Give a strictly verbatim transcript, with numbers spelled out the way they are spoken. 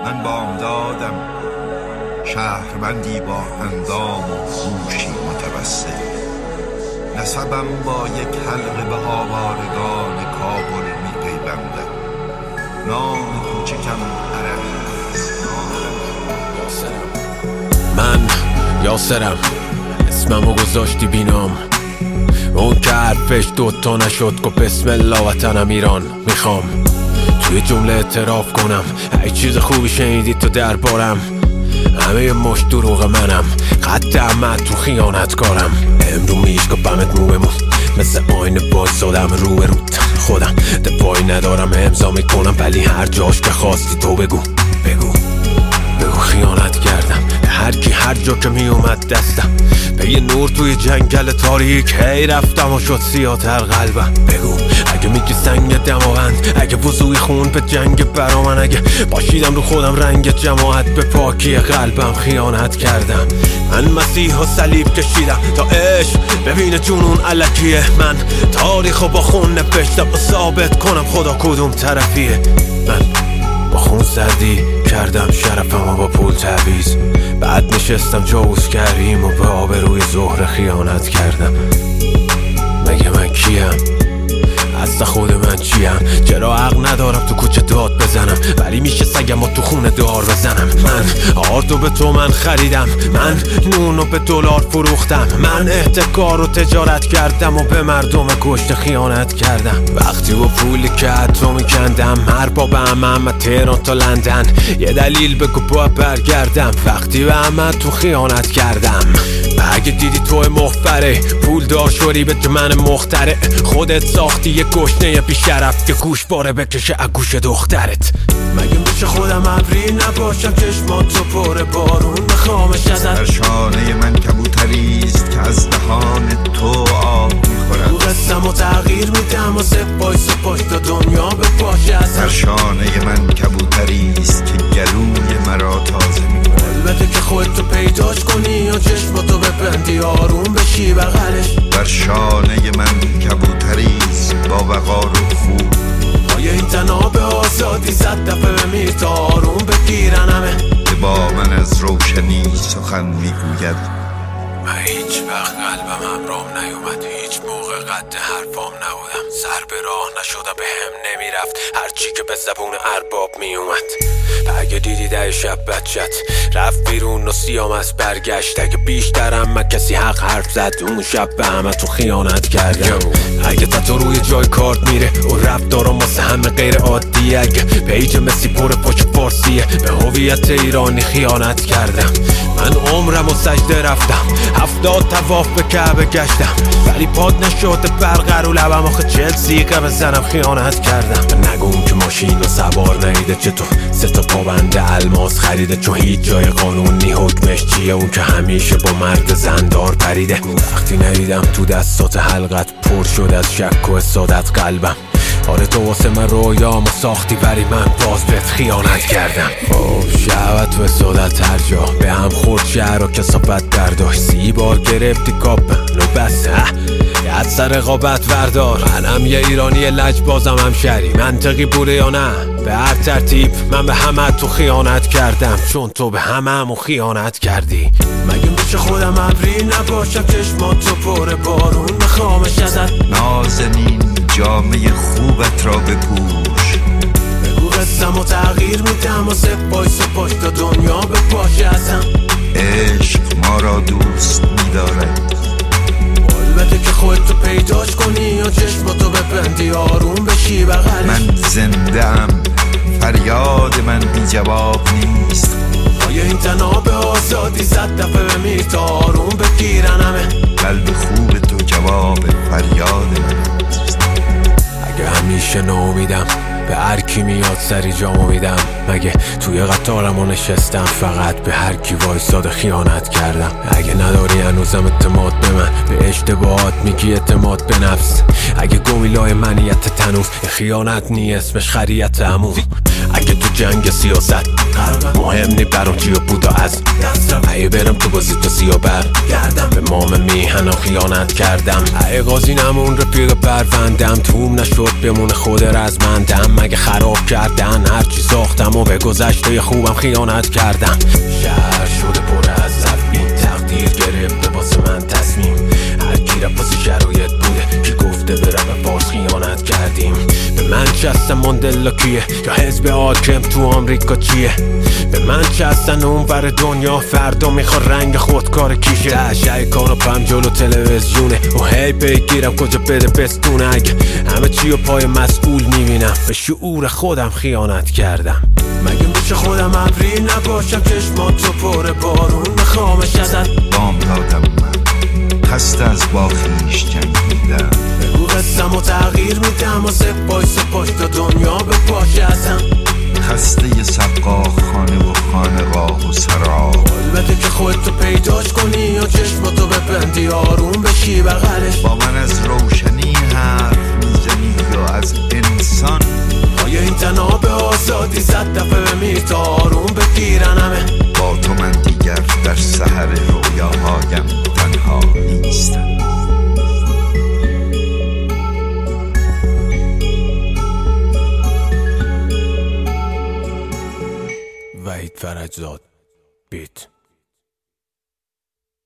من بامدادم شهروندی با اندام و هوشی متوسل، نسبم با یک حلقه به آوارگان کابل می پیوندم. نام کوچکم عربی است. من یاسرم، اسممو گذاشتی بینام. اون که حرفش دوتا نشد گفت بسم الله وطنم ایران میخوام. توی جمله اعتراف کنم هیچ چیز خوبی شنیدی تو دربارم. همه مش دروغ منم، قد عمد تو خیانت کارم. امرو میشکافمت مو بمون، مثل آینه باز زادم رو به روت. خودم دفاعی ندارم امضا میکنم، ولی هر جاش که خواستی تو بگو بگو بگو خیانت کردم به هر کی هر جا که می اومد دستم. به یه نور توی جنگل تاریک هی رفتم و شد سیاتر قلبم. بگو اگه میگی سنگ دماوند، اگه وضوی خون به جنگ برا من، اگه باشیدم رو خودم رنگ جماعت به پاکی قلبم خیانت کردم. من مسیح و صلیب کشیدم تا عشق ببینه جنون الکیه. من تاریخو با خون نوشتم و ثابت کنم خدا کدوم طرفیه. من با خون سردی کردم شرفم و با پول تعویض، بعد نشستم جوز کردیم و به آبروی زهر خیانت کردم. مگه من کیم؟ اصلا خود من چیم؟ چرا حق ندارم تو کوچه داد بزنم، ولی میشه سگم و تو خونه دار بزنم. من آردو به تو من خریدم، من نونو به دلار فروختم، من احتکار و تجارت کردم و به مردم کشته خیانت کردم. وقتی با پولی که حتی میکندم هر با به همه تهران تا لندن، یه دلیل بگو با برگردم. وقتی به همه تو خیانت کردم، اگه دیدی توی مخبره پول دار شوری به من مختره، خودت ساختی یه گشنه بیشرف که گوش باره بکشه اگوش دخترت. مگه میشه خودم ابری نباشم چشماتو پر بارون بخوامش ازت؟ در شانه من کبوتریست که از دهان تو آب میخورد. رو قسم و تغییر میدم و سپای سپاش تا دنیا به پاشه ازم. در شانه من کبوتریست که گلوی مرا تازه میکنه. البته که خودتو پیداش کنی و چشماتو ببندی آروم بشی بغلش. در شانه من کبوتریست با وقار و خوب. آیا این تناب آزادی صد دفعه بمیر تا آروم بگیرن همه؟ که با من از روشنی سخن میگوید. من هیچ وقت قلبم همرام نیومد، هیچ موقع قد حرفام نبودم. سر به راه نشده به هم نمیرفت هرچی که به زبون ارباب میومد. اگه دیدی ده شب بچت رفت بیرون و سیام از برگشت، اگه بیشترم من کسی حق حرف زد اون شب به همه تو خیانت کردم. اگه تا تو روی جای کارت میره و رفت دارم واسه همه غیر عادیه، اگه پیج مسی پر پاک فارسیه به هویت ایرانی خیانت کردم. من عمرم و سجده رفتم، هفتاد تواف به کعبه گشتم، ولی پاد نشده برقر و لبم آخه چل سیقه بزنم خیانت کردم. نگم که ماشین و سوار نیده چطور سه تا پابنده الماس خریده، چون هیچ جای قانونی حکمش چیه اون که همیشه با مرد زندار پریده. وقتی ندیدم تو دستات حلقت پر شد از شک و حسادت قلبم. آره تو واسه من رویامو ساختی ولی من باز بهت خیانت کردم. خب شهوت و حسادت هر جا به هم خورد، شهر و کثافت برداشت. سی بار گرفتی کاپ نو بس یاد سر رقابت وردار. منم یه ایرانی لجبازم هم شری، منطقی بوده یا نه؟ به هر ترتیب من به همه تو خیانت کردم، چون تو به همه همو خیانت کردی. مگه میشه خودم ابری نباشم چشماتو پر بارون بخوامش ازت؟ نازنین جامعه خوبت را بپوش، بگو قسم و تغییر میدم و سپای سپاش تا دنیا به پاشه ازم. عشق ما را دوست میدارد. البته که خودتو پیداش کنی و چشماتو ببندی آروم بشی بغلش. من زنده ام، فریاد من بی جواب نیست. آیا این تناب آزادی صد دفعه بمیر تا آروم بگیرن همه؟ قلب خوب تو جواب فریاد من است. اگه همیشه ناامیدم به هر کی میاد سری جامو میدم، مگه توی قطارمو نشستم فقط به هر کی وایساد خیانت کردم. اگه نداری هنوزم اعتماد به من، به اشتباهات میگی اعتماد به نفس. اگه گویلای منیت تنوز خیانت نی اسمش خریت همون. اگه تو جنگ سیاست مهم نی برام چی بودا از دستم ای برم تو بازی تو سیا بر گردم به مام میهنم خیانت کردم ای قاضی نمون رفیق پروندم توم نشد بمونه خود رزمندم مگه خراب کردن هرچی ساختم و به گذشته خوبم خیانت کردم شهر شده پر از زفین تقدیر گرفته واسه من تصمیم هر کی را واسه شرایط بوده که گفته به رب فارس خیانت کردیم به من چستن ماندلا کیه یا حزب حاکم تو آمریکا چیه به من چستن اونور دنیا فردا میخواد رنگ خودکار کیشه تشه کانو پم جلو تلویزیونه و هی بگیرم کجا بده بستونه اگه همه چی و پای مسئول میبینم به شعور خودم خیانت کردم مگه میشه خودم ابری نباشم چشماتو پر بارون میخوامش ازت بام دادم من خسته از با خویش جنگیدم بگو قسم و تغییر میدم و سپای سپاش تا دنیا به پاشه ازم خسته ی سقا خانه و خانقاه و سرا البته که خودتو پیداش کنی یا چشماتو ببندی آروم بشی بغلش با من از روشنی حرف میزنی یا از انسان آیا این تنها به آزادی صد دفعه بمیر تا آروم بگیرن همه با تو من دیگر در سحر رویاهایم تنها نیستم وحید فرجزاد بیت